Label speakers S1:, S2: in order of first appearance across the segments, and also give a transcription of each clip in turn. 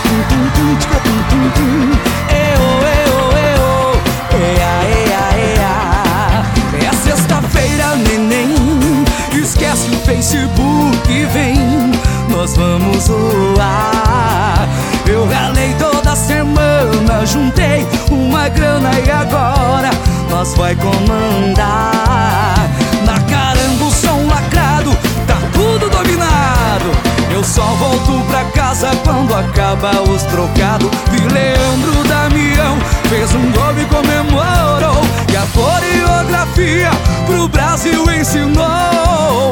S1: É sexta-feira, neném, esquece o Facebook e vem, nós vamos zoar. Eu ralei toda semana, juntei uma grana e agora nós vai comandar. Na caramba o som lacrado, tá tudo dominado. Eu só volto pra casa quando acaba os trocados. Vi Leandro Damião, fez um gol e comemorou, e a coreografia pro Brasil ensinou.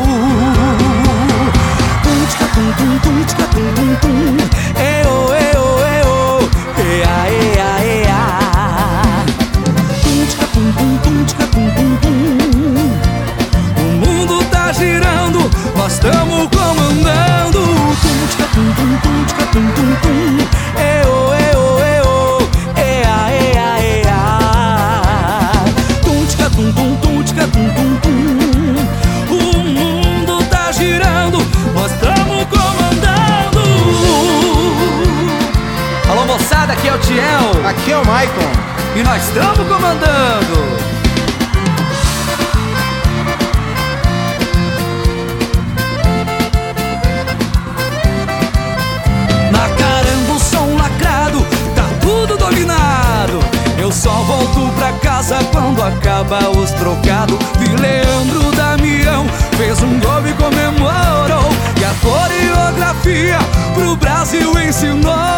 S1: Tum, tum, tum, tum, tum, tum, tum. Eo, eo, eo. Ea, ea, ea. Tum, tum, tum, tum, tum, tum. O mundo tá girando, nós tamo comandando. Tum, tum, tum, tum, tum, tum. Eo, eo, eo. Ea, ea, ea. Tum, tum, tum, tum, tum, tum. O mundo tá girando, nós tamo comandando. Alô moçada, aqui é o Tiel.
S2: Aqui é o Maicon.
S1: E nós estamos comandando. Na caramba o som lacrado, tá tudo dominado. Eu só volto pra casa quando acaba os trocados. Vi Leandro Damião, fez um gol e comemorou, e a coreografia pro Brasil ensinou.